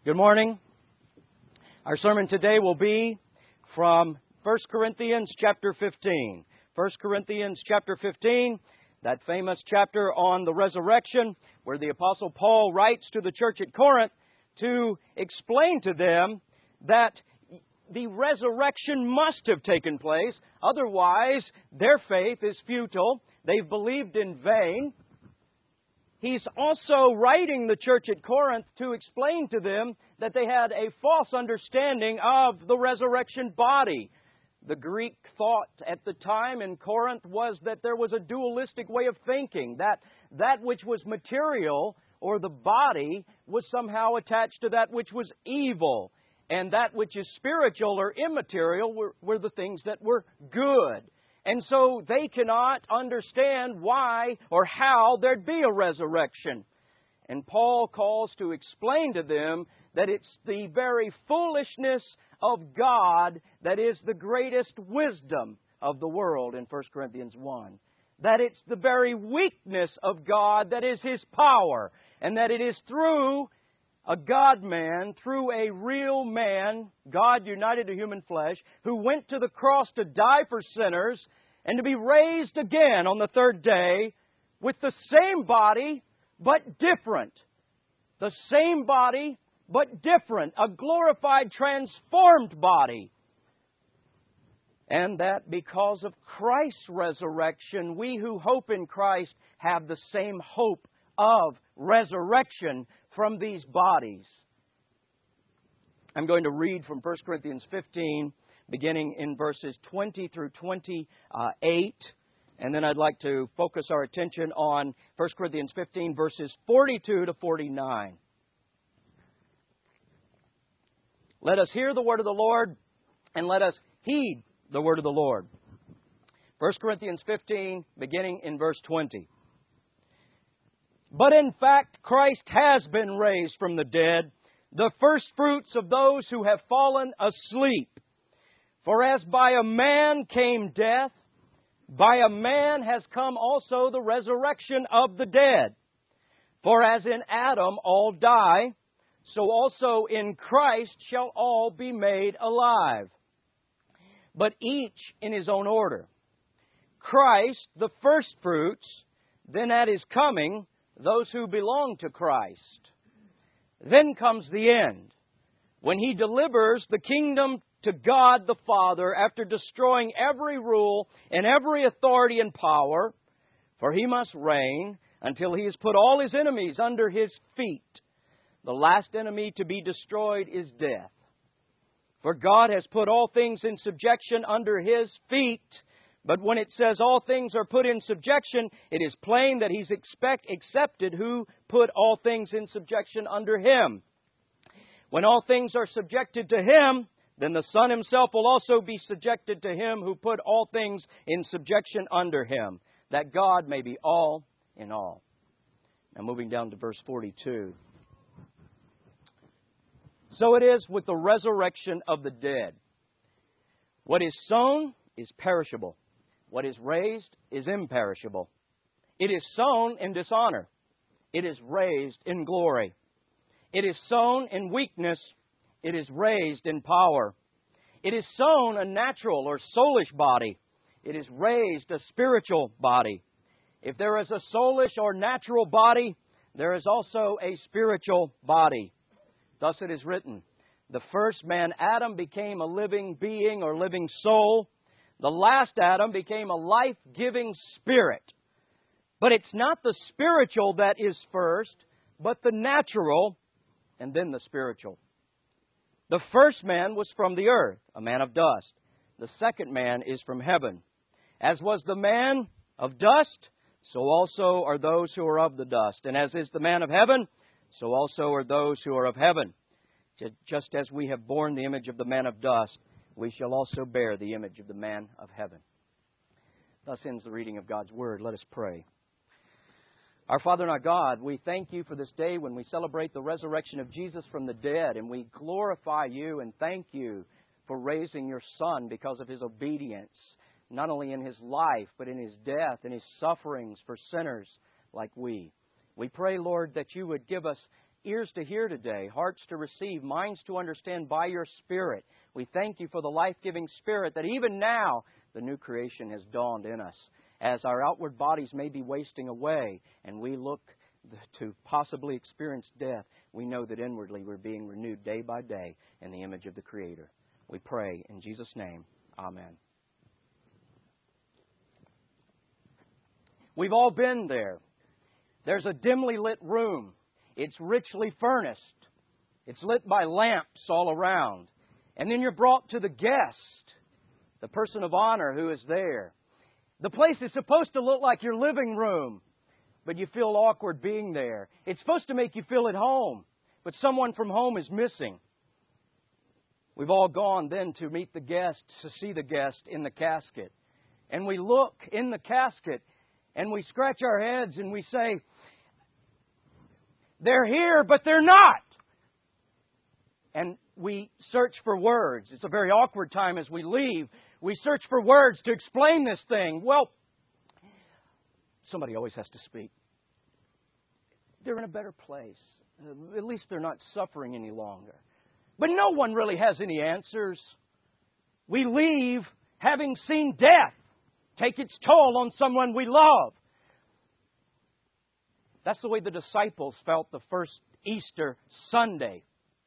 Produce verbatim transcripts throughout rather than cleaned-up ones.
Good morning. Our sermon today will be from First Corinthians chapter fifteen. First Corinthians chapter fifteen, that famous chapter on the resurrection, where the Apostle Paul writes to the church at Corinth to explain to them that the resurrection must have taken place. Otherwise, their faith is futile. They've believed in vain. He's also writing the church at Corinth to explain to them that they had a false understanding of the resurrection body. The Greek thought at the time in Corinth was that there was a dualistic way of thinking, that that which was material, or the body, was somehow attached to that which was evil, and that which is spiritual or immaterial were, were the things that were good. And so they cannot understand why or how there'd be a resurrection. And Paul calls to explain to them that it's the very foolishness of God that is the greatest wisdom of the world in First Corinthians one. That it's the very weakness of God that is His power. And that it is through a God-man, through a real man, God united to human flesh, who went to the cross to die for sinners and to be raised again on the third day with the same body but different. The same body but different. A glorified, transformed body. And that because of Christ's resurrection, we who hope in Christ have the same hope of resurrection from these bodies. I'm going to read from First Corinthians fifteen, beginning in verses twenty through twenty-eight. And then I'd like to focus our attention on First Corinthians fifteen, verses forty-two to forty-nine. Let us hear the word of the Lord, and let us heed the word of the Lord. First Corinthians fifteen, beginning in verse twenty. But in fact, Christ has been raised from the dead, the firstfruits of those who have fallen asleep. For as by a man came death, by a man has come also the resurrection of the dead. For as in Adam all die, so also in Christ shall all be made alive. But each in his own order. Christ the firstfruits, then at His coming, those who belong to Christ. Then comes the end, when He delivers the kingdom to God the Father after destroying every rule and every authority and power, for He must reign until He has put all His enemies under His feet. The last enemy to be destroyed is death. For God has put all things in subjection under His feet. But when it says all things are put in subjection, it is plain that He's expect, accepted who put all things in subjection under Him. When all things are subjected to Him, then the Son Himself will also be subjected to Him who put all things in subjection under Him, that God may be all in all. Now moving down to verse forty-two. So it is with the resurrection of the dead. What is sown is perishable. What is raised is imperishable. It is sown in dishonor. It is raised in glory. It is sown in weakness. It is raised in power. It is sown a natural or soulish body. It is raised a spiritual body. If there is a soulish or natural body, there is also a spiritual body. Thus it is written, the first man, Adam, became a living being or living soul. The last Adam became a life-giving spirit. But it's not the spiritual that is first, but the natural, and then the spiritual. The first man was from the earth, a man of dust. The second man is from heaven. As was the man of dust, so also are those who are of the dust. And as is the man of heaven, so also are those who are of heaven. Just as we have borne the image of the man of dust, we shall also bear the image of the man of heaven. Thus ends the reading of God's Word. Let us pray. Our Father and our God, we thank You for this day when we celebrate the resurrection of Jesus from the dead, and we glorify You and thank You for raising Your Son because of His obedience, not only in His life, but in His death and His sufferings for sinners like we. We pray, Lord, that You would give us ears to hear today, hearts to receive, minds to understand by your Spirit. We thank you for the life-giving Spirit that even now the new creation has dawned in us. As our outward bodies may be wasting away and we look to possibly experience death, we know that inwardly we're being renewed day by day in the image of the Creator. We pray in Jesus' name. Amen. We've all been there. There's a dimly lit room. It's richly furnished. It's lit by lamps all around. And then you're brought to the guest, the person of honor who is there. The place is supposed to look like your living room, but you feel awkward being there. It's supposed to make you feel at home, but someone from home is missing. We've all gone then to meet the guest, to see the guest in the casket. And we look in the casket and we scratch our heads and we say, they're here, but they're not. And we search for words. It's a very awkward time as we leave. We search for words to explain this thing. Well, somebody always has to speak. They're in a better place. Uh, at least they're not suffering any longer. But no one really has any answers. We leave having seen death take its toll on someone we love. That's the way the disciples felt the first Easter Sunday.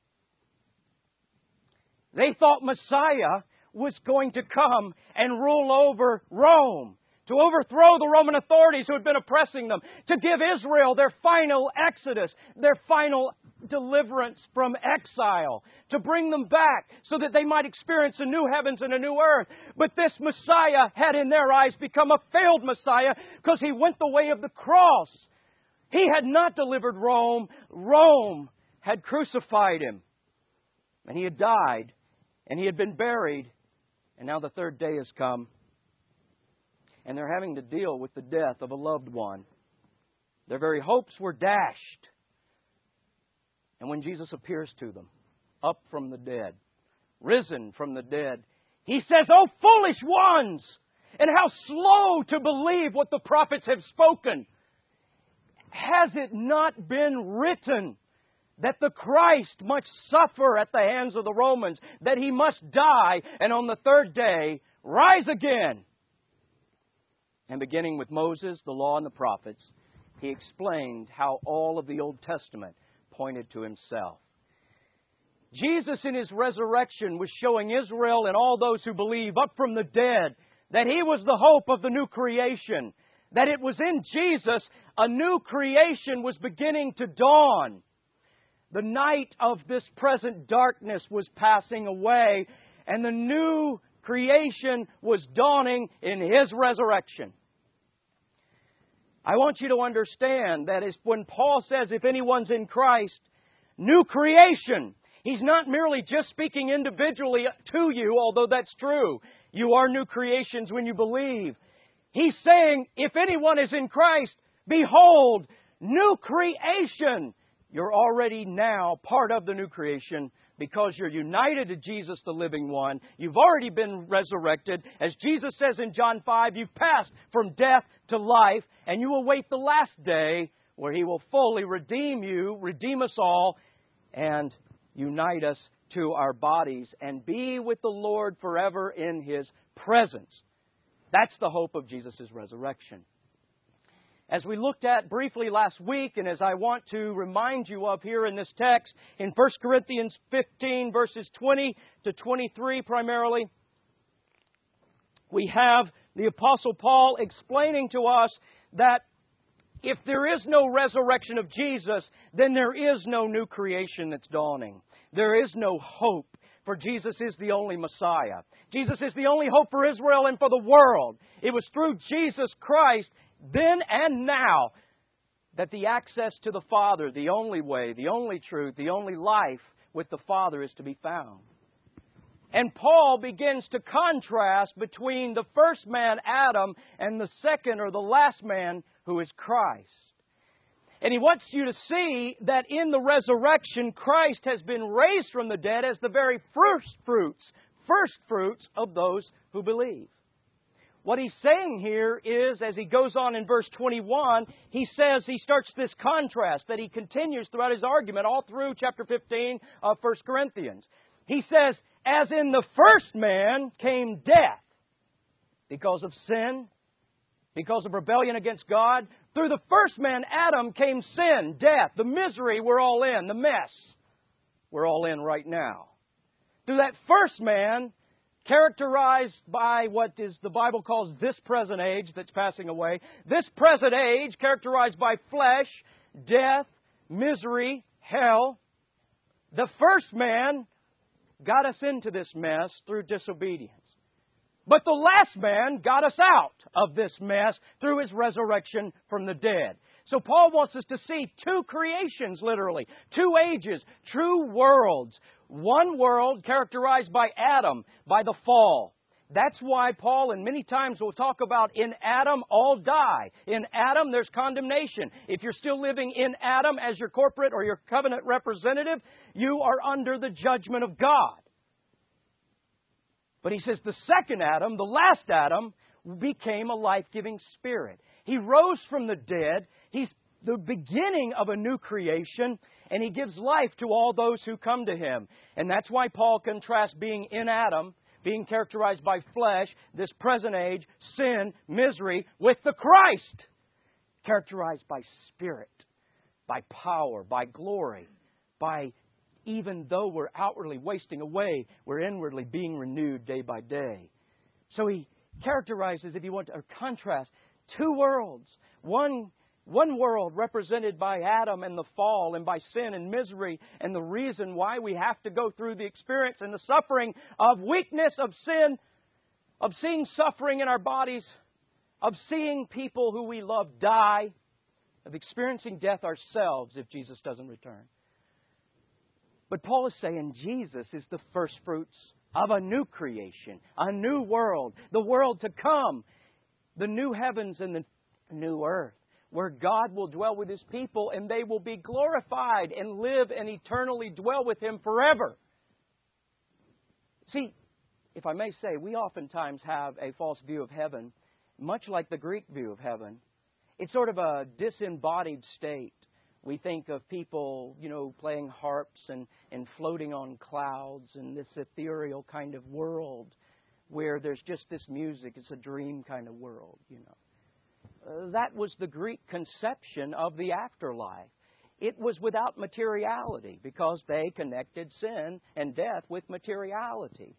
They thought Messiah was going to come and rule over Rome, to overthrow the Roman authorities who had been oppressing them, to give Israel their final exodus, their final deliverance from exile, to bring them back so that they might experience a new heavens and a new earth. But this Messiah had in their eyes become a failed Messiah because He went the way of the cross. He had not delivered Rome. Rome had crucified Him. And He had died. And He had been buried. And now the third day has come. And they're having to deal with the death of a loved one. Their very hopes were dashed. And when Jesus appears to them, up from the dead, risen from the dead, He says, "Oh, foolish ones! And how slow to believe what the prophets have spoken! Has it not been written that the Christ must suffer at the hands of the Romans, that He must die, and on the third day rise again?" And beginning with Moses, the law, and the prophets, He explained how all of the Old Testament pointed to Himself. Jesus in His resurrection was showing Israel and all those who believe up from the dead that He was the hope of the new creation, that it was in Jesus a new creation was beginning to dawn. The night of this present darkness was passing away, and the new creation was dawning in His resurrection. I want you to understand that is when Paul says, if anyone's in Christ, new creation, he's not merely just speaking individually to you, although that's true. You are new creations when you believe. He's saying, if anyone is in Christ, behold, new creation. You're already now part of the new creation because you're united to Jesus, the living one. You've already been resurrected. As Jesus says in John five, you've passed from death to life, and you await the last day where He will fully redeem you, redeem us all, and unite us to our bodies and be with the Lord forever in His presence. That's the hope of Jesus' resurrection. As we looked at briefly last week, and as I want to remind you of here in this text, in First Corinthians fifteen, verses twenty to twenty-three primarily, we have the Apostle Paul explaining to us that if there is no resurrection of Jesus, then there is no new creation that's dawning. There is no hope, for Jesus is the only Messiah. Jesus is the only hope for Israel and for the world. It was through Jesus Christ, then and now, that the access to the Father, the only way, the only truth, the only life with the Father is to be found. And Paul begins to contrast between the first man, Adam, and the second or the last man, who is Christ. And he wants you to see that in the resurrection, Christ has been raised from the dead as the very first fruits, first fruits of those who believe. What he's saying here is, as he goes on in verse twenty-one, he says, he starts this contrast that he continues throughout his argument all through chapter fifteen of First Corinthians. He says, as in the first man came death because of sin, because of rebellion against God. Through the first man, Adam, came sin, death, the misery we're all in, the mess we're all in right now. Through that first man, characterized by what is the Bible calls this present age that's passing away. This present age characterized by flesh, death, misery, hell. The first man got us into this mess through disobedience. But the last man got us out of this mess through His resurrection from the dead. So Paul wants us to see two creations, literally. Two ages, true worlds. One world characterized by Adam, by the fall. That's why Paul, and many times will talk about in Adam all die. In Adam there's condemnation. If you're still living in Adam as your corporate or your covenant representative, you are under the judgment of God. But he says the second Adam, the last Adam, became a life-giving spirit. He rose from the dead. He's the beginning of a new creation, and He gives life to all those who come to Him. And that's why Paul contrasts being in Adam, being characterized by flesh, this present age, sin, misery, with the Christ, characterized by spirit, by power, by glory, by even though we're outwardly wasting away, we're inwardly being renewed day by day. So he characterizes, if you want to contrast, two worlds. One One world represented by Adam and the fall and by sin and misery and the reason why we have to go through the experience and the suffering of weakness, of sin, of seeing suffering in our bodies, of seeing people who we love die, of experiencing death ourselves if Jesus doesn't return. But Paul is saying Jesus is the first fruits of a new creation, a new world, the world to come, the new heavens and the new earth, where God will dwell with His people and they will be glorified and live and eternally dwell with Him forever. See, if I may say, we oftentimes have a false view of heaven, much like the Greek view of heaven. It's sort of a disembodied state. We think of people, you know, playing harps and, and floating on clouds in this ethereal kind of world where there's just this music. It's a dream kind of world, you know. Uh, that was the Greek conception of the afterlife. It was without materiality because they connected sin and death with materiality.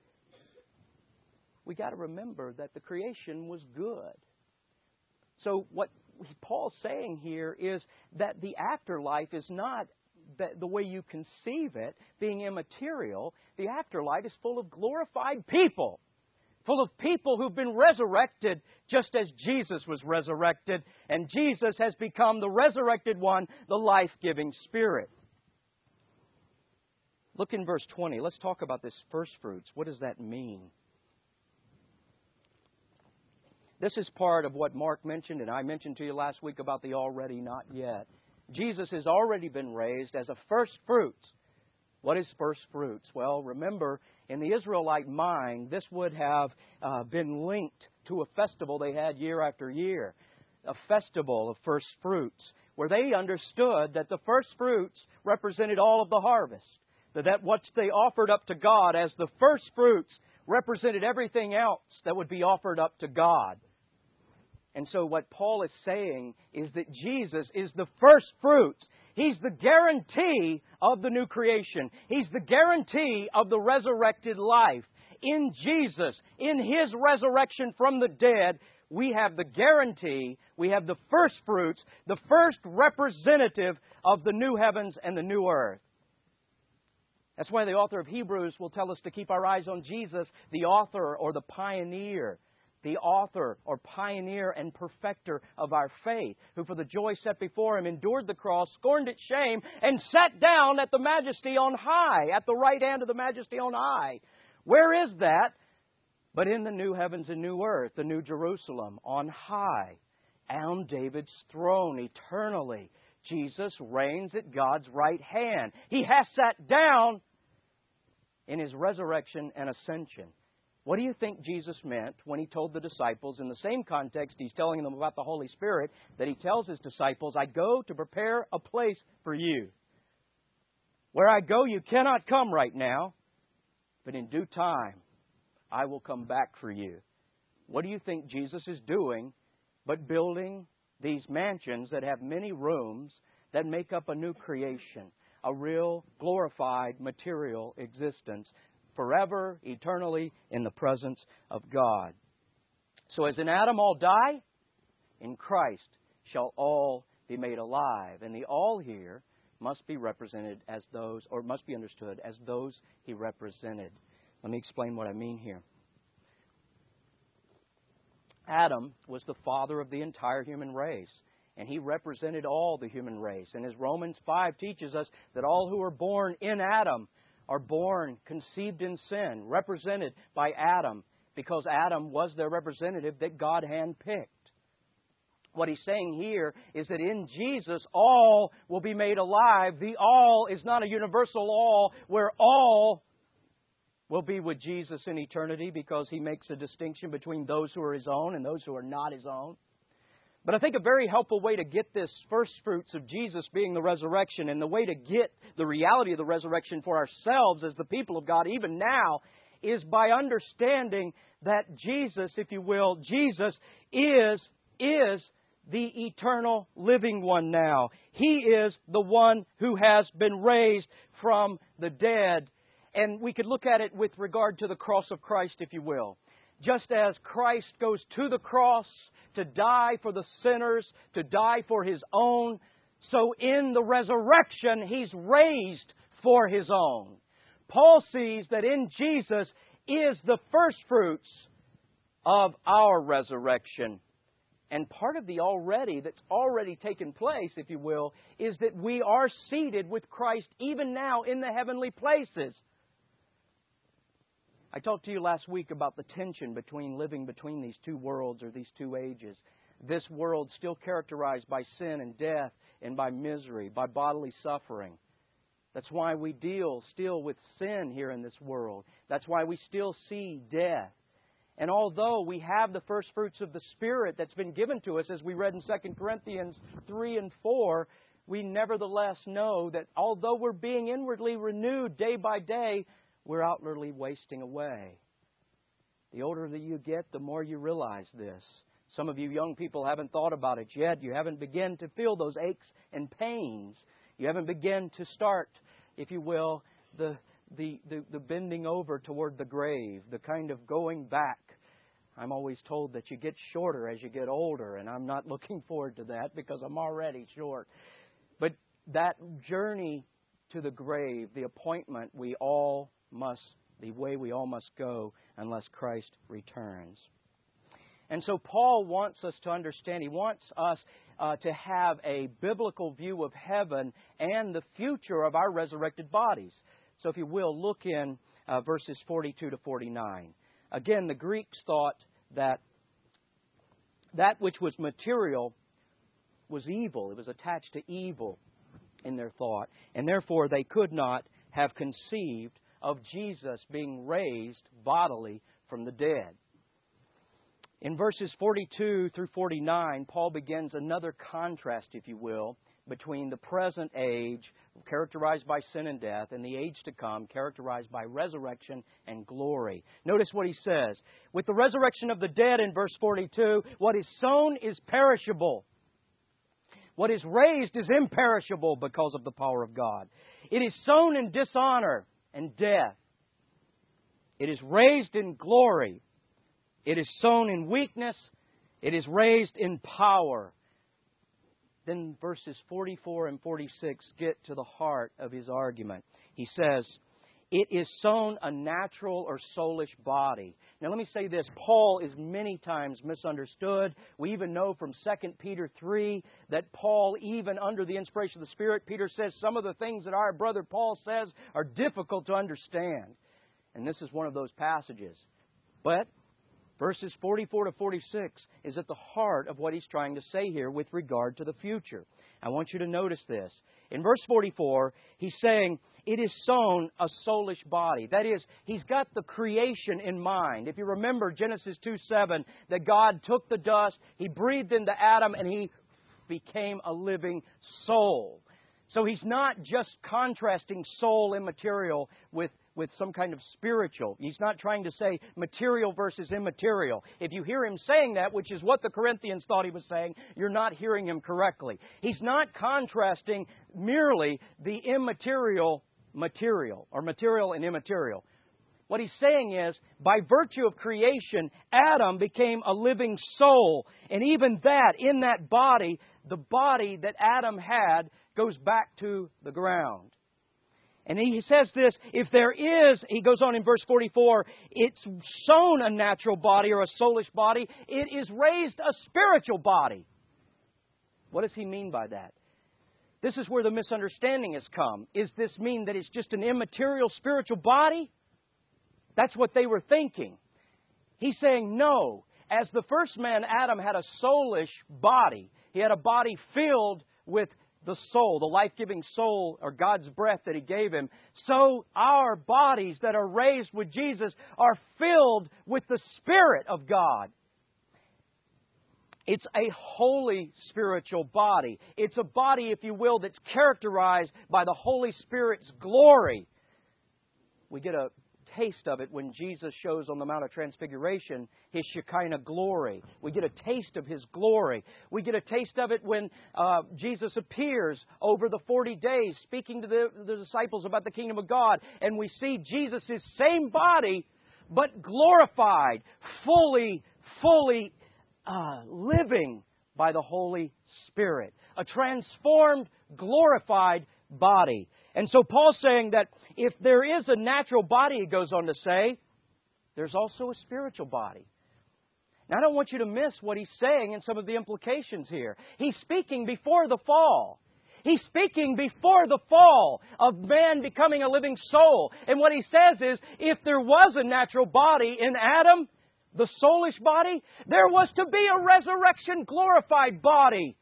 We got to remember that the creation was good. So what Paul's saying here is that the afterlife is not the, the way you conceive it, being immaterial. The afterlife is full of glorified people. Full of people who've been resurrected just as Jesus was resurrected. And Jesus has become the resurrected one, the life-giving Spirit. Look in verse twenty. Let's talk about this first fruits. What does that mean? This is part of what Mark mentioned, and I mentioned to you last week about the already not yet. Jesus has already been raised as a first fruits. What is first fruits? Well, remember, in the Israelite mind, this would have uh, been linked to a festival they had year after year. A festival of first fruits, where they understood that the first fruits represented all of the harvest. That, that what they offered up to God as the first fruits represented everything else that would be offered up to God. And so what Paul is saying is that Jesus is the first fruits. He's the guarantee of the new creation. He's the guarantee of the resurrected life. In Jesus, in His resurrection from the dead, we have the guarantee, we have the first fruits, the first representative of the new heavens and the new earth. That's why the author of Hebrews will tell us to keep our eyes on Jesus, the author or the pioneer. The author or pioneer and perfecter of our faith, who for the joy set before Him endured the cross, scorned its shame, and sat down at the majesty on high, at the right hand of the majesty on high. Where is that? But in the new heavens and new earth, the new Jerusalem, on high, on David's throne eternally. Jesus reigns at God's right hand. He has sat down in His resurrection and ascension. What do you think Jesus meant when He told the disciples, in the same context He's telling them about the Holy Spirit, that He tells His disciples, I go to prepare a place for you. Where I go, you cannot come right now, but in due time, I will come back for you. What do you think Jesus is doing but building these mansions that have many rooms that make up a new creation, a real glorified material existence, forever, eternally, in the presence of God. So as in Adam all die, in Christ shall all be made alive. And the all here must be represented as those, or must be understood as those He represented. Let me explain what I mean here. Adam was the father of the entire human race, and he represented all the human race. And as Romans five teaches us, that all who are born in Adam are born conceived in sin, represented by Adam, because Adam was their representative that God handpicked. What he's saying here is that in Jesus, all will be made alive. The all is not a universal all, where all will be with Jesus in eternity, because He makes a distinction between those who are His own and those who are not His own. But I think a very helpful way to get this first fruits of Jesus being the resurrection, and the way to get the reality of the resurrection for ourselves as the people of God, even now, is by understanding that Jesus, if you will, Jesus is, is the eternal living one now. He is the one who has been raised from the dead. And we could look at it with regard to the cross of Christ, if you will. Just as Christ goes to the cross to die for the sinners, to die for His own, so in the resurrection, He's raised for His own. Paul sees that in Jesus is the first fruits of our resurrection. And part of the already, that's already taken place, if you will, is that we are seated with Christ even now in the heavenly places. I talked to you last week about the tension between living between these two worlds, or these two ages. This world still characterized by sin and death and by misery, by bodily suffering. That's why we deal still with sin here in this world. That's why we still see death. And although we have the first fruits of the Spirit that's been given to us, as we read in Second Corinthians three and four, we nevertheless know that although we're being inwardly renewed day by day, we're outwardly wasting away. The older that you get, the more you realize this. Some of you young people haven't thought about it yet. You haven't begun to feel those aches and pains. You haven't begun to start, if you will, the, the, the, the bending over toward the grave, the kind of going back. I'm always told that you get shorter as you get older, and I'm not looking forward to that because I'm already short. But that journey to the grave, the appointment we all must, the way we all must go unless Christ returns. And so Paul wants us to understand, he wants us uh, to have a biblical view of heaven and the future of our resurrected bodies. So if you will, look in uh, verses forty-two to forty-nine. Again, the Greeks thought that that which was material was evil. It was attached to evil in their thought. And therefore they could not have conceived of Jesus being raised bodily from the dead. In verses forty-two through forty-nine, Paul begins another contrast, if you will, between the present age, characterized by sin and death, and the age to come, characterized by resurrection and glory. Notice what he says. With the resurrection of the dead, in verse forty-two, what is sown is perishable. What is raised is imperishable because of the power of God. It is sown in dishonor and death. It is raised in glory. It is sown in weakness. It is raised in power. Then verses forty-four and forty-six get to the heart of his argument. He says, it is sown a natural or soulish body. Now let me say this. Paul is many times misunderstood. We even know from Second Peter three that Paul, even under the inspiration of the Spirit, Peter says some of the things that our brother Paul says are difficult to understand. And this is one of those passages. But verses forty-four to forty-six is at the heart of what he's trying to say here with regard to the future. I want you to notice this. In verse forty-four, he's saying, it is sown a soulish body. That is, He's got the creation in mind. If you remember Genesis two seven, that God took the dust, He breathed into Adam, and he became a living soul. So He's not just contrasting soul immaterial with, with some kind of spiritual. He's not trying to say material versus immaterial. If you hear Him saying that, which is what the Corinthians thought He was saying, you're not hearing Him correctly. He's not contrasting merely the immaterial material, or material and immaterial. What He's saying is, by virtue of creation, Adam became a living soul. And even that, in that body, the body that Adam had goes back to the ground. And He says this, if there is, He goes on in verse forty-four, it's sown a natural body or a soulish body, it is raised a spiritual body. What does He mean by that? This is where the misunderstanding has come. Is this mean that it's just an immaterial spiritual body? That's what they were thinking. He's saying no. As the first man, Adam, had a soulish body. He had a body filled with the soul, the life-giving soul, or God's breath that He gave him. So our bodies that are raised with Jesus are filled with the Spirit of God. It's a holy spiritual body. It's a body, if you will, that's characterized by the Holy Spirit's glory. We get a taste of it when Jesus shows on the Mount of Transfiguration His Shekinah glory. We get a taste of His glory. We get a taste of it when uh, Jesus appears over the forty days speaking to the, the disciples about the kingdom of God. And we see Jesus' same body, but glorified, fully, fully uh, living by the Holy Spirit. A transformed, glorified body. And so Paul's saying that if there is a natural body, he goes on to say, there's also a spiritual body. Now, I don't want you to miss what he's saying and some of the implications here. He's speaking before the fall. He's speaking before the fall of man becoming a living soul. And what he says is, if there was a natural body in Adam, the soulish body, there was to be a resurrection glorified body.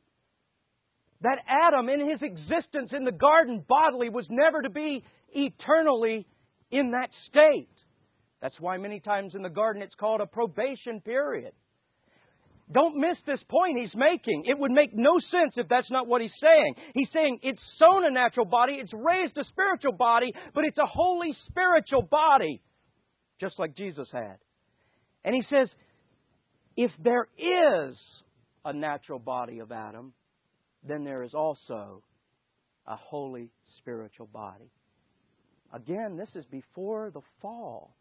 That Adam, in his existence in the garden bodily, was never to be eternally in that state. That's why many times in the garden it's called a probation period. Don't miss this point he's making. It would make no sense if that's not what he's saying. He's saying it's sown a natural body, it's raised a spiritual body, but it's a holy spiritual body, just like Jesus had. And he says, if there is a natural body of Adam, then there is also a holy spiritual body. Again, this is before the fall.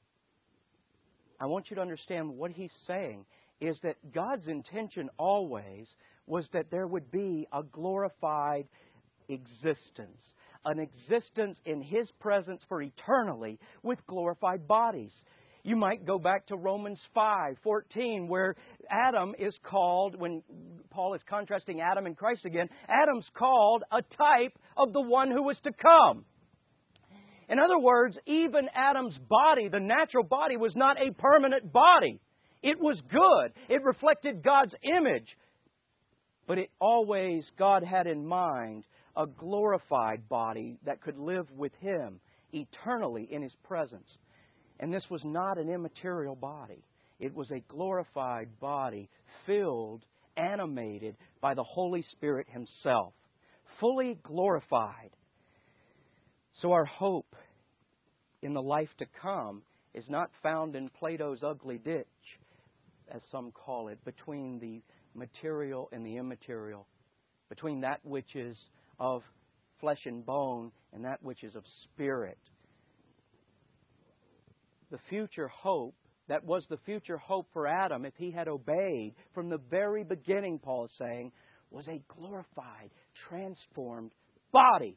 I want you to understand what he's saying is that God's intention always was that there would be a glorified existence. An existence in His presence for eternally with glorified bodies. You might go back to Romans five fourteen, where Adam is called, when Paul is contrasting Adam and Christ again, Adam's called a type of the one who was to come. In other words, even Adam's body, the natural body, was not a permanent body. It was good. It reflected God's image. But it always, God had in mind a glorified body that could live with Him eternally in His presence. And this was not an immaterial body. It was a glorified body, filled, animated by the Holy Spirit Himself. Fully glorified. So our hope in the life to come is not found in Plato's ugly ditch, as some call it, between the material and the immaterial, between that which is of flesh and bone and that which is of spirit. The future hope, that was the future hope for Adam if he had obeyed from the very beginning, Paul is saying, was a glorified, transformed body.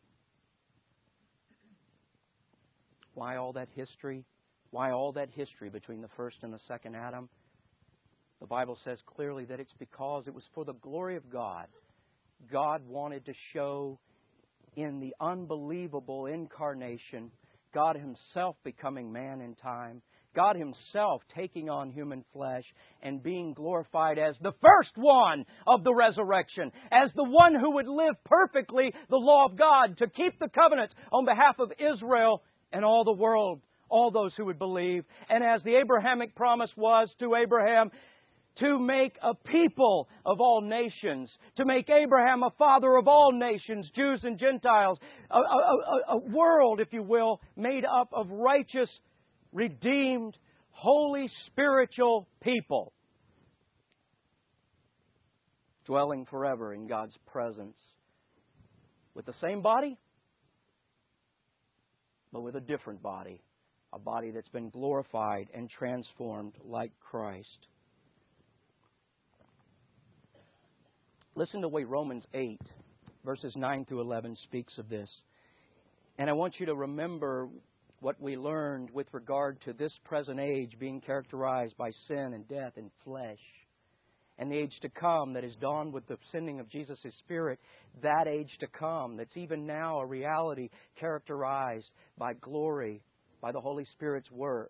Why all that history? Why all that history between the first and the second Adam? The Bible says clearly that it's because it was for the glory of God. God wanted to show in the unbelievable incarnation God Himself becoming man in time. God Himself taking on human flesh and being glorified as the first one of the resurrection, as the one who would live perfectly the law of God, to keep the covenant on behalf of Israel and all the world, all those who would believe. And as the Abrahamic promise was to Abraham, to make a people of all nations, to make Abraham a father of all nations, Jews and Gentiles, a, a, a, a world, if you will, made up of righteous, redeemed, holy, spiritual people, dwelling forever in God's presence with the same body, but with a different body, a body that's been glorified and transformed like Christ. Listen to the way Romans eight, verses nine through eleven speaks of this. And I want you to remember what we learned with regard to this present age being characterized by sin and death and flesh. And the age to come that is dawned with the sending of Jesus' Spirit, that age to come that's even now a reality characterized by glory, by the Holy Spirit's work.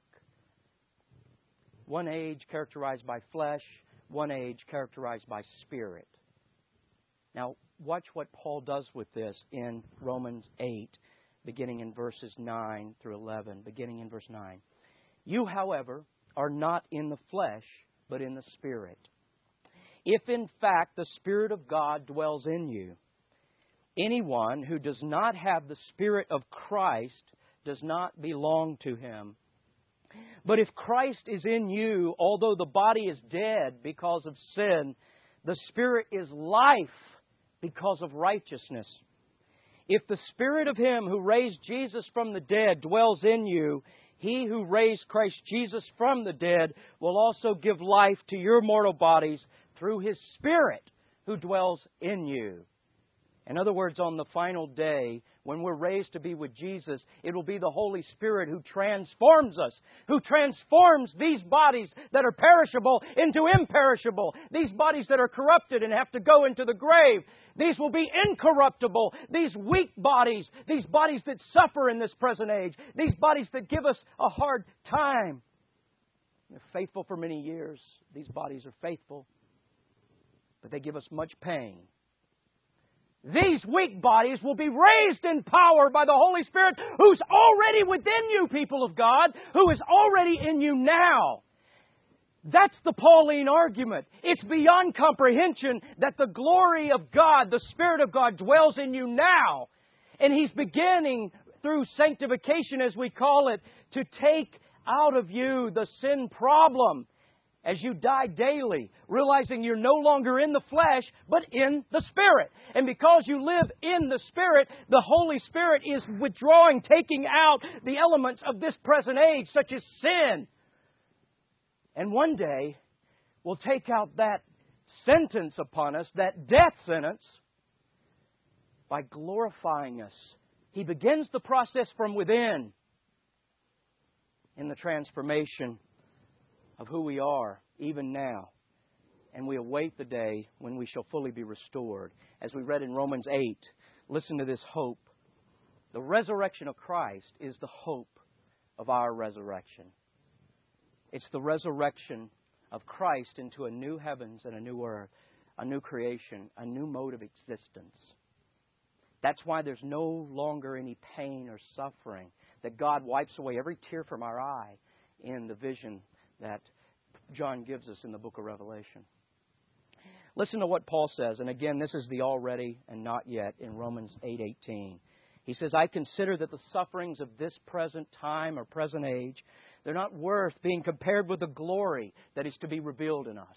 One age characterized by flesh, one age characterized by Spirit. Now, watch what Paul does with this in Romans eight, beginning in verses nine through eleven, beginning in verse nine. You, however, are not in the flesh, but in the Spirit. If in fact the Spirit of God dwells in you, anyone who does not have the Spirit of Christ does not belong to Him. But if Christ is in you, although the body is dead because of sin, the Spirit is life because of righteousness. If the Spirit of Him who raised Jesus from the dead dwells in you, He who raised Christ Jesus from the dead will also give life to your mortal bodies through His Spirit who dwells in you. In other words, on the final day, when we're raised to be with Jesus, it will be the Holy Spirit who transforms us, who transforms these bodies that are perishable into imperishable, these bodies that are corrupted and have to go into the grave. These will be incorruptible, these weak bodies, these bodies that suffer in this present age, these bodies that give us a hard time. They're faithful for many years. These bodies are faithful, but they give us much pain. These weak bodies will be raised in power by the Holy Spirit who's already within you, people of God, who is already in you now. That's the Pauline argument. It's beyond comprehension that the glory of God, the Spirit of God, dwells in you now. And He's beginning, through sanctification as we call it, to take out of you the sin problem as you die daily, realizing you're no longer in the flesh, but in the Spirit. And because you live in the Spirit, the Holy Spirit is withdrawing, taking out the elements of this present age, such as sin. And one day, we'll take out that sentence upon us, that death sentence, by glorifying us. He begins the process from within in the transformation of who we are, even now. And we await the day when we shall fully be restored. As we read in Romans eight, listen to this hope. The resurrection of Christ is the hope of our resurrection. It's the resurrection of Christ into a new heavens and a new earth, a new creation, a new mode of existence. That's why there's no longer any pain or suffering, that God wipes away every tear from our eye in the vision that John gives us in the book of Revelation. Listen to what Paul says, and again, this is the already and not yet in Romans eight eighteen. He says, I consider that the sufferings of this present time or present age, they're not worth being compared with the glory that is to be revealed in us.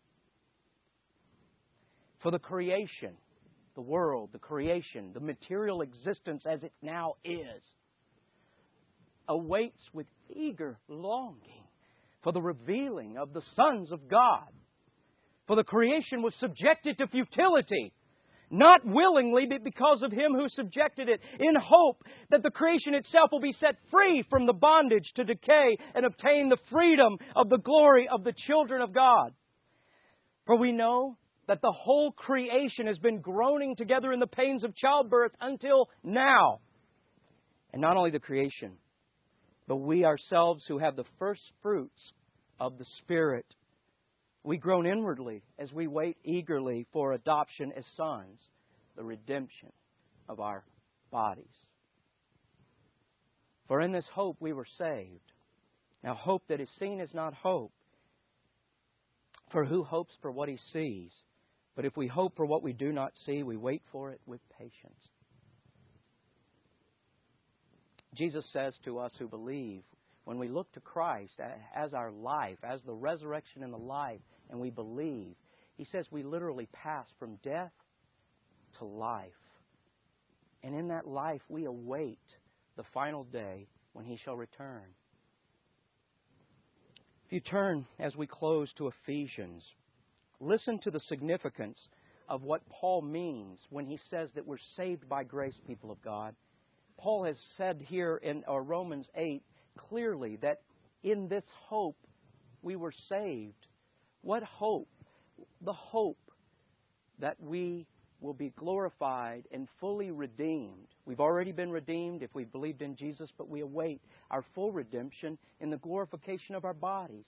For the creation, the world, the creation, the material existence as it now is, awaits with eager longing for the revealing of the sons of God. For the creation was subjected to futility, not willingly, but because of Him who subjected it, in hope that the creation itself will be set free from the bondage to decay and obtain the freedom of the glory of the children of God. For we know that the whole creation has been groaning together in the pains of childbirth until now. And not only the creation, but we ourselves who have the first fruits of the Spirit, we groan inwardly as we wait eagerly for adoption as sons, the redemption of our bodies. For in this hope we were saved. Now hope that is seen is not hope. For who hopes for what he sees? But if we hope for what we do not see, we wait for it with patience. Jesus says to us who believe, when we look to Christ as our life, as the resurrection and the life, and we believe, He says we literally pass from death to life. And in that life we await the final day when He shall return. If you turn as we close to Ephesians, listen to the significance of what Paul means when he says that we're saved by grace, people of God. Paul has said here in uh, Romans eight clearly that in this hope we were saved. What hope? The hope that we will be glorified and fully redeemed. We've already been redeemed if we've believed in Jesus, but we await our full redemption in the glorification of our bodies.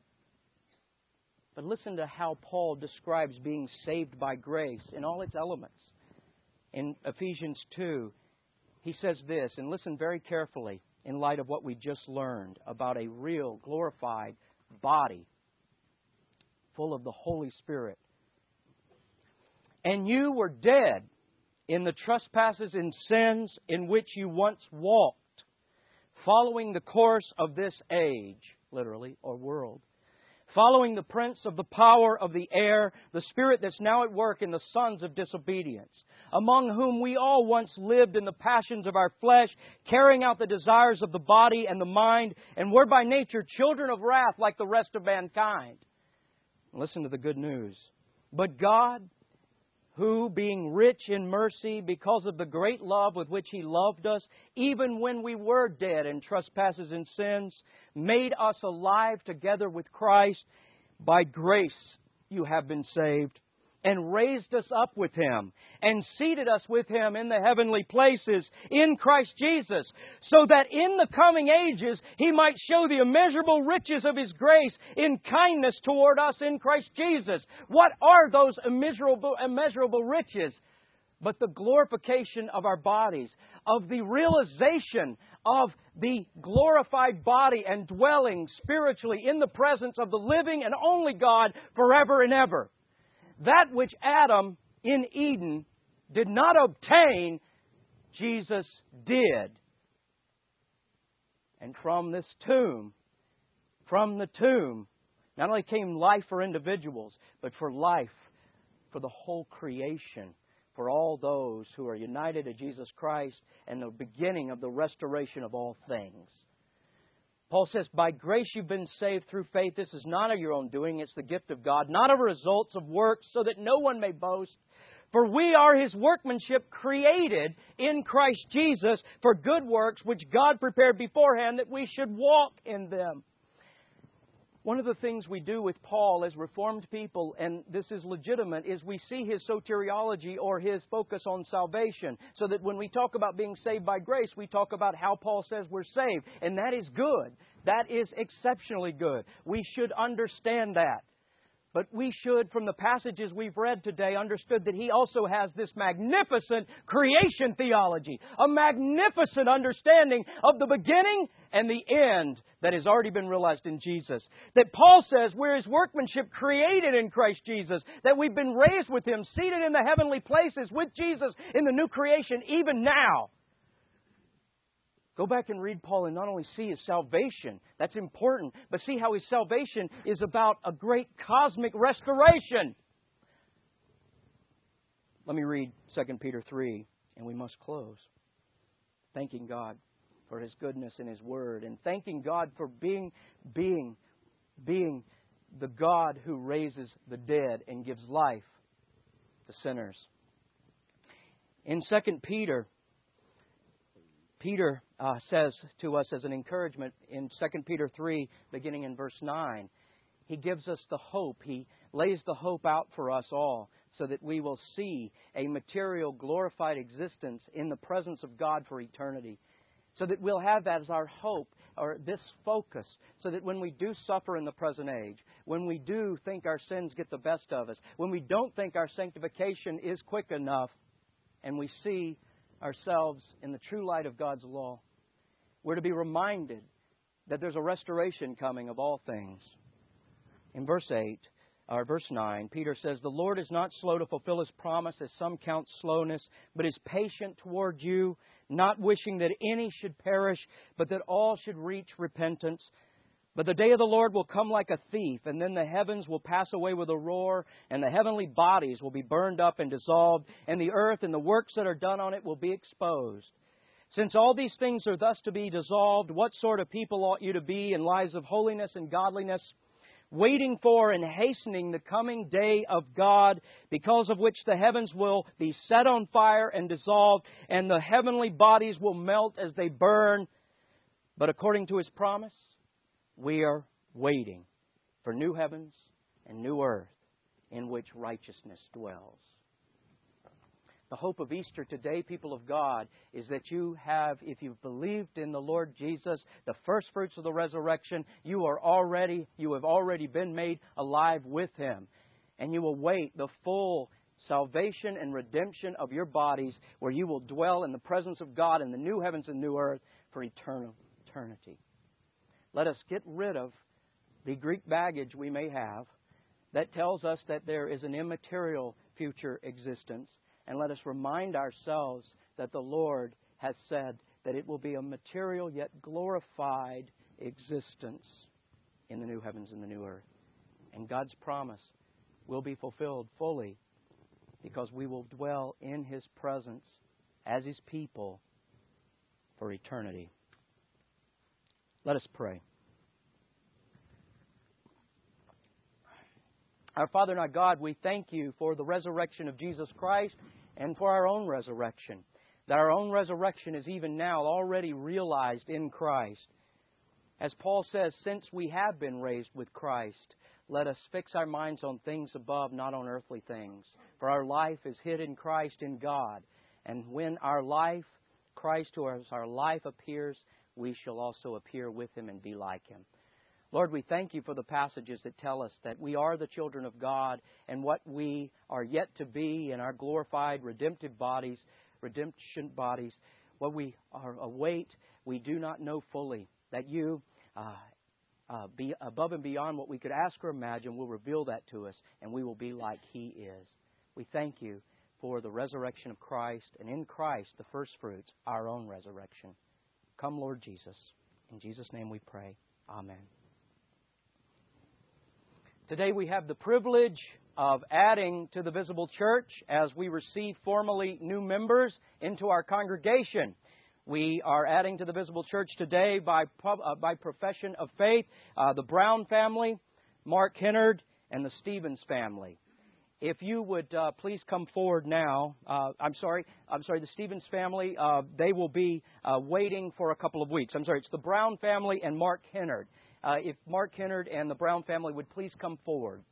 But listen to how Paul describes being saved by grace in all its elements. In Ephesians two, he says this, and listen very carefully in light of what we just learned about a real glorified body full of the Holy Spirit. And you were dead in the trespasses and sins in which you once walked, following the course of this age, literally, or world, following the prince of the power of the air, the spirit that's now at work in the sons of disobedience, among whom we all once lived in the passions of our flesh, carrying out the desires of the body and the mind, and were by nature children of wrath like the rest of mankind. Listen to the good news. But God, who, being rich in mercy, because of the great love with which He loved us, even when we were dead in trespasses and sins, made us alive together with Christ. By grace you have been saved, and raised us up with Him, and seated us with Him in the heavenly places in Christ Jesus, so that in the coming ages He might show the immeasurable riches of His grace in kindness toward us in Christ Jesus. What are those immeasurable, immeasurable riches? But the glorification of our bodies, of the realization of the glorified body and dwelling spiritually in the presence of the living and only God forever and ever. That which Adam in Eden did not obtain, Jesus did. And from this tomb, from the tomb, not only came life for individuals, but for life for the whole creation, for all those who are united to Jesus Christ and the beginning of the restoration of all things. Paul says, by grace you've been saved through faith. This is not of your own doing. It's the gift of God, not of results of works, so that no one may boast. For we are His workmanship, created in Christ Jesus for good works, which God prepared beforehand that we should walk in them. One of the things we do with Paul as Reformed people, and this is legitimate, is we see his soteriology or his focus on salvation. So that when we talk about being saved by grace, we talk about how Paul says we're saved. And that is good. That is exceptionally good. We should understand that. But we should, from the passages we've read today, understood that he also has this magnificent creation theology, a magnificent understanding of the beginning and the end that has already been realized in Jesus. That Paul says we're His workmanship created in Christ Jesus, that we've been raised with Him, seated in the heavenly places with Jesus in the new creation, even now. Go back and read Paul and not only see his salvation, that's important, but see how his salvation is about a great cosmic restoration. Let me read Second Peter three, and we must close. Thanking God for His goodness in His Word, and thanking God for being, being, being the God who raises the dead and gives life to sinners. In Second Peter, Peter uh, says to us as an encouragement in Second Peter three, beginning in verse nine, he gives us the hope. He lays the hope out for us all so that we will see a material glorified existence in the presence of God for eternity. so that we'll have that as our hope, or this focus, so that when we do suffer in the present age, when we do think our sins get the best of us, when we don't think our sanctification is quick enough, and we see ourselves in the true light of God's law, we're to be reminded that there's a restoration coming of all things. In verse eight, or verse nine, Peter says, "The Lord is not slow to fulfill His promise, as some count slowness, but is patient toward you, not wishing that any should perish, but that all should reach repentance. But the day of the Lord will come like a thief, and then the heavens will pass away with a roar, and the heavenly bodies will be burned up and dissolved, and the earth and the works that are done on it will be exposed. Since all these things are thus to be dissolved, what sort of people ought you to be in lives of holiness and godliness, waiting for and hastening the coming day of God, because of which the heavens will be set on fire and dissolved, and the heavenly bodies will melt as they burn. But according to His promise, we are waiting for new heavens and new earth in which righteousness dwells." The hope of Easter today, people of God, is that you have, if you've believed in the Lord Jesus, the first fruits of the resurrection, you are already, you have already been made alive with Him. And you will await the full salvation and redemption of your bodies, where you will dwell in the presence of God in the new heavens and new earth for eternal eternity. Let us get rid of the Greek baggage we may have that tells us that there is an immaterial future existence. And let us remind ourselves that the Lord has said that it will be a material yet glorified existence in the new heavens and the new earth. And God's promise will be fulfilled fully, because we will dwell in His presence as His people for eternity. Let us pray. Our Father and our God, we thank You for the resurrection of Jesus Christ and for our own resurrection. That our own resurrection is even now already realized in Christ. As Paul says, since we have been raised with Christ, let us fix our minds on things above, not on earthly things. For our life is hid in Christ in God. And when our life, Christ who is our life, appears, we shall also appear with Him and be like Him. Lord, we thank You for the passages that tell us that we are the children of God, and what we are yet to be in our glorified redemptive bodies, redemption bodies, what we are await, we do not know fully. That You, uh, uh, be above and beyond what we could ask or imagine, will reveal that to us, and we will be like He is. We thank You for the resurrection of Christ, and in Christ the first fruits, our own resurrection. Come, Lord Jesus. In Jesus' name we pray. Amen. Today we have the privilege of adding to the Visible Church as we receive formally new members into our congregation. We are adding to the Visible Church today by uh, by profession of faith, uh, the Brown family, Mark Hennard, and the Stevens family. If you would uh, please come forward now. Uh, I'm sorry, I'm sorry, the Stevens family, uh, they will be uh, waiting for a couple of weeks. I'm sorry, it's the Brown family and Mark Hennard. Uh, if Mark Hennard and the Brown family would please come forward.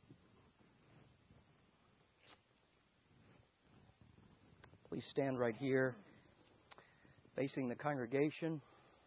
Please stand right here, facing the congregation.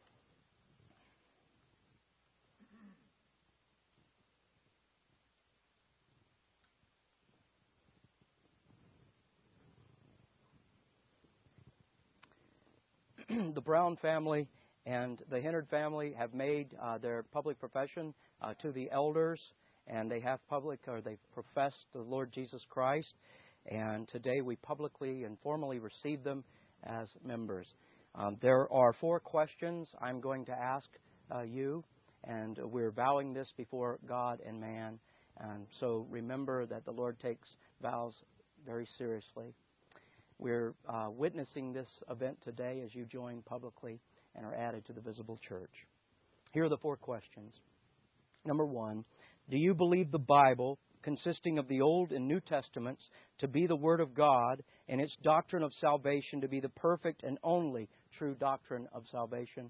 The Brown family and the Hennard family have made uh, their public profession uh, to the elders, and they have public, or they've professed the Lord Jesus Christ. And today we publicly and formally receive them as members. Um, there are four questions I'm going to ask uh, you, and we're vowing this before God and man. And so remember that the Lord takes vows very seriously. We're uh, witnessing this event today as you join publicly and are added to the Visible Church. Here are the four questions. Number one, do you believe the Bible, consisting of the Old and New Testaments, to be the Word of God, and its doctrine of salvation to be the perfect and only true doctrine of salvation?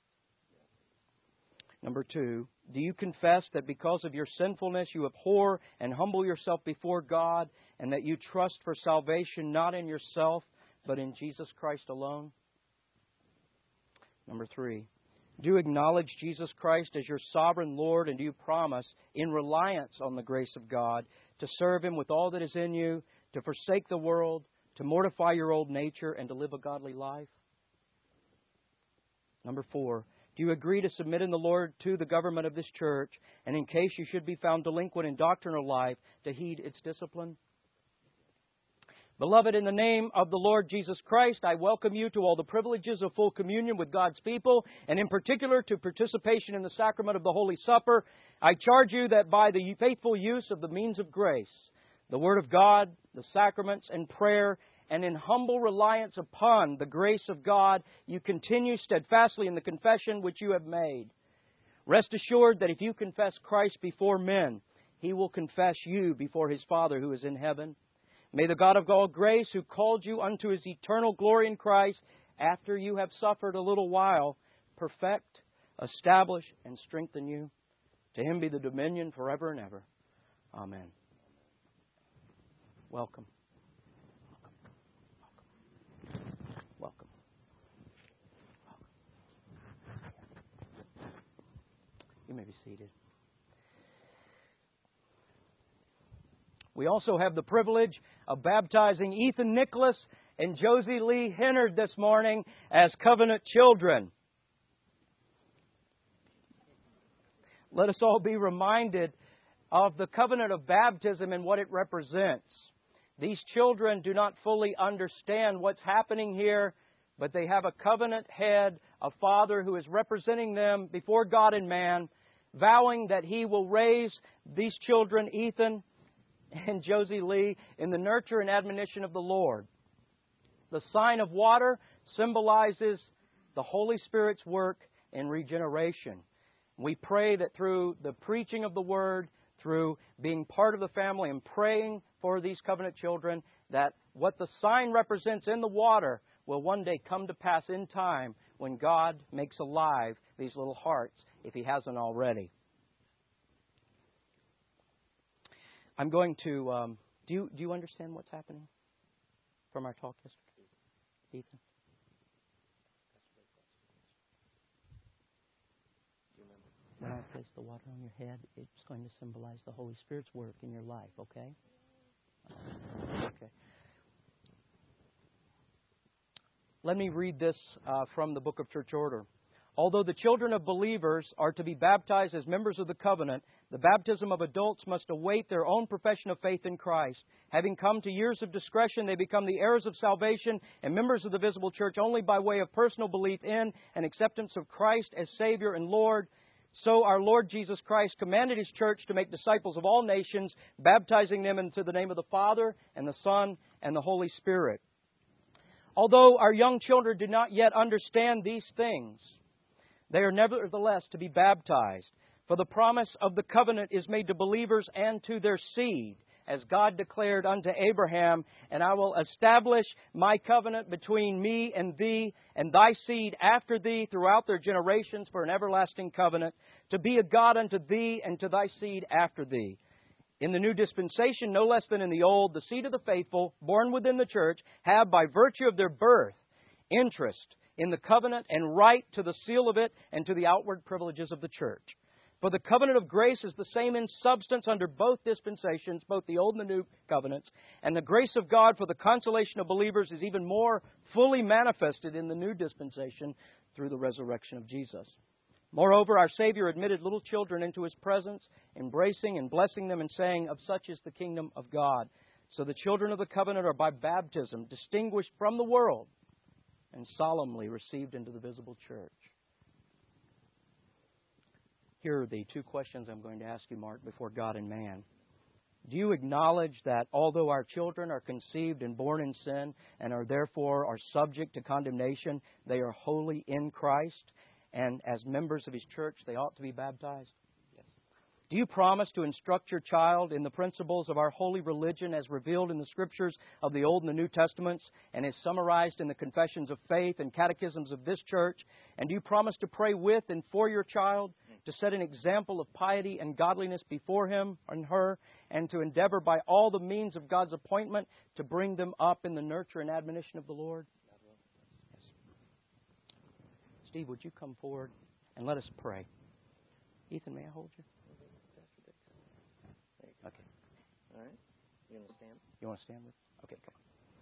Number two, do you confess that because of your sinfulness you abhor and humble yourself before God, and that you trust for salvation not in yourself, but in Jesus Christ alone? Number three, do you acknowledge Jesus Christ as your sovereign Lord, and do you promise, in reliance on the grace of God, to serve Him with all that is in you, to forsake the world, to mortify your old nature, and to live a godly life? Number four, do you agree to submit in the Lord to the government of this church, and in case you should be found delinquent in doctrinal life, to heed its discipline? Beloved, in the name of the Lord Jesus Christ, I welcome you to all the privileges of full communion with God's people, and in particular to participation in the sacrament of the Holy Supper. I charge you that by the faithful use of the means of grace, the Word of God, the sacraments, and prayer, and in humble reliance upon the grace of God, you continue steadfastly in the confession which you have made. Rest assured that if you confess Christ before men, He will confess you before His Father who is in heaven. May the God of all grace, who called you unto His eternal glory in Christ, after you have suffered a little while, perfect, establish, and strengthen you. To Him be the dominion forever and ever. Amen. Welcome. Welcome. You may be seated. We also have the privilege of baptizing Ethan Nicholas and Josie Lee Hennard this morning as covenant children. Let us all be reminded of the covenant of baptism and what it represents. These children do not fully understand what's happening here, but they have a covenant head, a father who is representing them before God and man, vowing that He will raise these children, Ethan and Josie Lee, in the nurture and admonition of the Lord. The sign of water symbolizes the Holy Spirit's work in regeneration. We pray that through the preaching of the Word, through being part of the family and praying for these covenant children, that what the sign represents in the water will one day come to pass in time when God makes alive these little hearts, if He hasn't already. I'm going to, um, do you, do you understand what's happening from our talk yesterday, Ethan? When I place the water on your head, it's going to symbolize the Holy Spirit's work in your life, okay? Okay. Let me read this uh, from the Book of Church Order. Although the children of believers are to be baptized as members of the covenant, the baptism of adults must await their own profession of faith in Christ. Having come to years of discretion, they become the heirs of salvation and members of the visible church only by way of personal belief in and acceptance of Christ as Savior and Lord. So our Lord Jesus Christ commanded His church to make disciples of all nations, baptizing them into the name of the Father and the Son and the Holy Spirit. Although our young children do not yet understand these things, they are nevertheless to be baptized. For the promise of the covenant is made to believers and to their seed, as God declared unto Abraham, and I will establish my covenant between me and thee and thy seed after thee throughout their generations for an everlasting covenant, to be a God unto thee and to thy seed after thee. In the new dispensation, no less than in the old, the seed of the faithful, born within the church, have by virtue of their birth interest in the covenant and right to the seal of it and to the outward privileges of the church. For the covenant of grace is the same in substance under both dispensations, both the old and the new covenants, and the grace of God for the consolation of believers is even more fully manifested in the new dispensation through the resurrection of Jesus. Moreover, our Savior admitted little children into His presence, embracing and blessing them and saying, "Of such is the kingdom of God." So the children of the covenant are by baptism distinguished from the world and solemnly received into the visible church. Here are the two questions I'm going to ask you, Mark, before God and man. Do you acknowledge that although our children are conceived and born in sin and are therefore are subject to condemnation, they are holy in Christ, and as members of His church, they ought to be baptized? Yes. Do you promise to instruct your child in the principles of our holy religion as revealed in the Scriptures of the Old and the New Testaments and as summarized in the confessions of faith and catechisms of this church? And do you promise to pray with and for your child, to set an example of piety and godliness before him and her, and to endeavor by all the means of God's appointment to bring them up in the nurture and admonition of the Lord? Yes. Steve, would you come forward and let us pray? Ethan, may I hold you? Okay. All right. You want to stand? You want to stand with? Okay, good.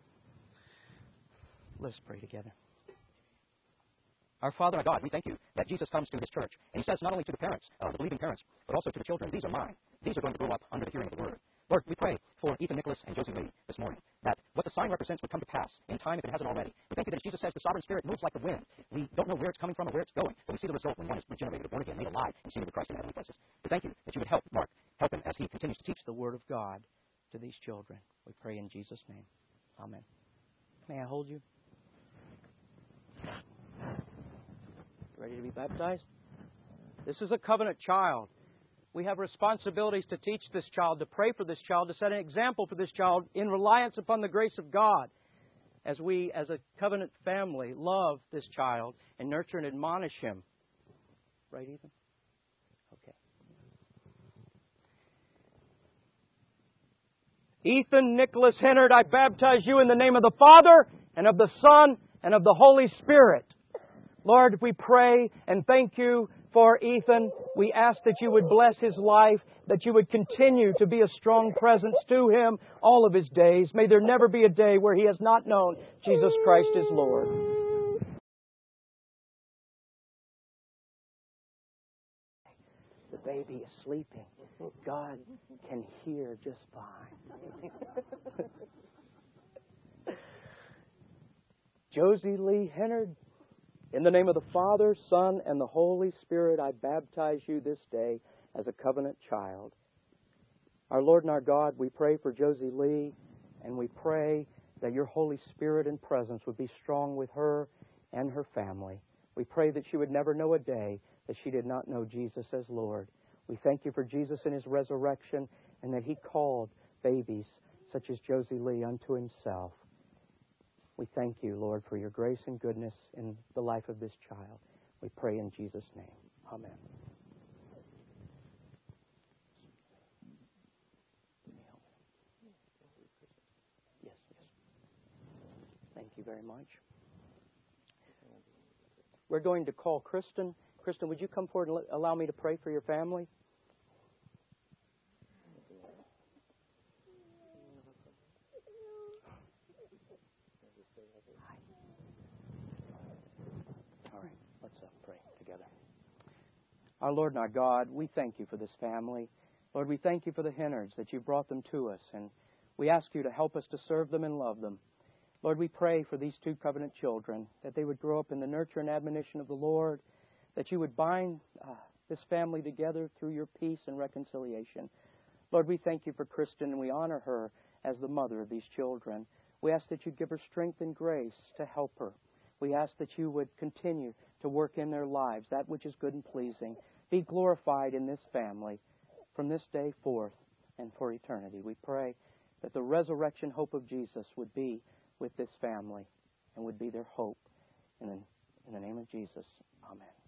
Let us pray together. Our Father, our God, we thank you that Jesus comes to this church. And He says not only to the parents, uh, the believing parents, but also to the children, these are mine. These are going to grow up under the hearing of the Word. Lord, we pray for Ethan Nicholas and Josie Lee this morning, that what the sign represents would come to pass in time if it hasn't already. We thank you that as Jesus says, the sovereign Spirit moves like the wind. We don't know where it's coming from or where it's going, but we see the result when one is regenerated, born again, made alive, and seated with Christ in heavenly places. We thank you that you would help Mark, help him as he continues to teach the Word of God to these children. We pray in Jesus' name. Amen. May I hold you? Ready to be baptized? This is a covenant child. We have responsibilities to teach this child, to pray for this child, to set an example for this child in reliance upon the grace of God as we, as a covenant family, love this child and nurture and admonish him. Right, Ethan? Okay. Ethan Nicholas Hennard, I baptize you in the name of the Father and of the Son and of the Holy Spirit. Lord, we pray and thank you for Ethan. We ask that you would bless his life, that you would continue to be a strong presence to him all of his days. May there never be a day where he has not known Jesus Christ is Lord. The baby is sleeping. God can hear just fine. Josie Lee Hennard, in the name of the Father, Son, and the Holy Spirit, I baptize you this day as a covenant child. Our Lord and our God, we pray for Josie Lee, and we pray that your Holy Spirit and presence would be strong with her and her family. We pray that she would never know a day that she did not know Jesus as Lord. We thank you for Jesus and His resurrection, and that He called babies such as Josie Lee unto Himself. We thank you, Lord, for your grace and goodness in the life of this child. We pray in Jesus' name. Amen. Yes, yes. Thank you very much. We're going to call Kristen. Kristen, would you come forward and allow me to pray for your family? Our Lord and our God, we thank you for this family. Lord, we thank you for the Hennards, that you brought them to us, and we ask you to help us to serve them and love them. Lord, we pray for these two covenant children, that they would grow up in the nurture and admonition of the Lord, that you would bind uh, this family together through your peace and reconciliation. Lord, we thank you for Kristen, and we honor her as the mother of these children. We ask that you give her strength and grace to help her. We ask that you would continue to work in their lives that which is good and pleasing. Be glorified in this family from this day forth and for eternity. We pray that the resurrection hope of Jesus would be with this family and would be their hope. In the, in the name of Jesus, amen.